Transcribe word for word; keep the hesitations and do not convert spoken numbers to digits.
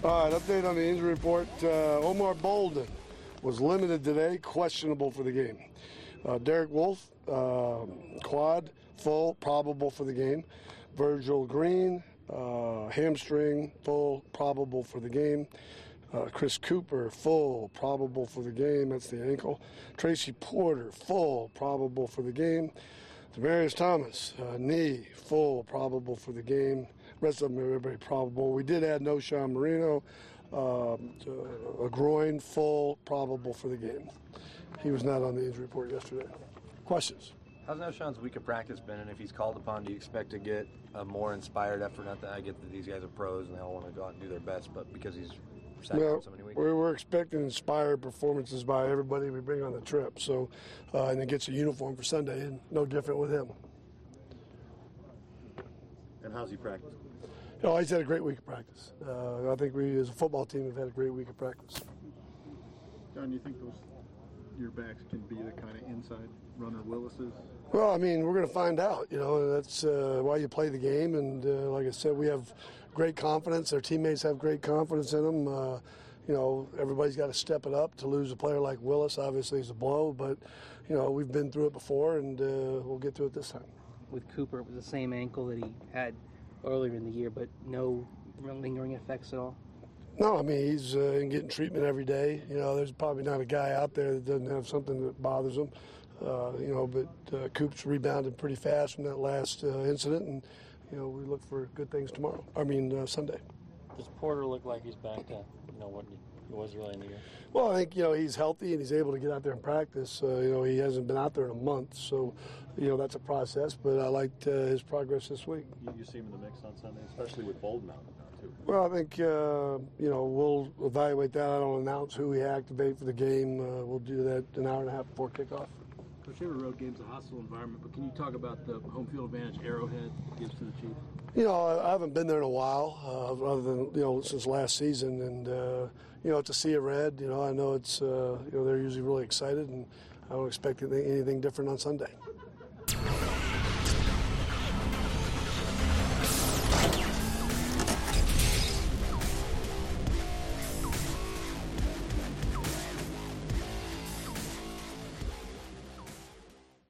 All right, update on the injury report. Uh, Omar Bolden was limited today, questionable for the game. Uh, Derek Wolfe, uh, quad, full, probable for the game. Virgil Green, uh, hamstring, full, probable for the game. Uh, Chris Cooper, full, probable for the game. That's the ankle. Tracy Porter, full, probable for the game. Demarius Thomas, uh, knee, full, probable for the game. Rest of them are everybody probable. We did add no Sean Marino, uh, a groin, full, probable for the game. He was not on the injury report yesterday. Questions? How's Noshawn's week of practice been, and if he's called upon, do you expect to get a more inspired effort? Not that I get that these guys are pros and they all want to go out and do their best, but because he's sat well, down so many weeks. We're, we're expecting inspired performances by everybody we bring on the trip. So, uh, and he gets a uniform for Sunday, and no different with him. And how's he practice? You know, he's had a great week of practice. Uh, I think we, as a football team, have had a great week of practice. John, do you think those your backs can be the kind of inside runner Willis is? Well, I mean, we're going to find out. You know, that's uh, why you play the game. And uh, like I said, we have great confidence. Our teammates have great confidence in them. Uh, you know, everybody's got to step it up. To lose a player like Willis, obviously, is a blow. But, you know, we've been through it before, and uh, we'll get through it this time. With Cooper, it was the same ankle that he had earlier in the year, but no lingering effects at all? No, I mean, he's uh, getting treatment every day. You know, there's probably not a guy out there that doesn't have something that bothers him. Uh, you know, but uh, Coop's rebounded pretty fast from that last uh, incident, and, you know, we look for good things tomorrow. I mean, uh, Sunday. Does Porter look like he's back to, you know, what he was early in the year? Well, I think, you know, he's healthy and he's able to get out there and practice. Uh, you know, he hasn't been out there in a month, so, you know, that's a process. But I liked uh, his progress this week. You, you see him in the mix on Sunday, especially with Bolden out now, too. Well, I think, uh, you know, we'll evaluate that. I don't announce who we activate for the game. Uh, we'll do that an hour and a half before kickoff. Coach, every road game's a hostile environment, but can you talk about the home field advantage Arrowhead gives to the Chiefs? You know, I, I haven't been there in a while, uh, other than, you know, since last season. And, uh, you know, to see a red, you know, I know it's, uh, you know, they're usually really excited, and I don't expect anything, anything different on Sunday.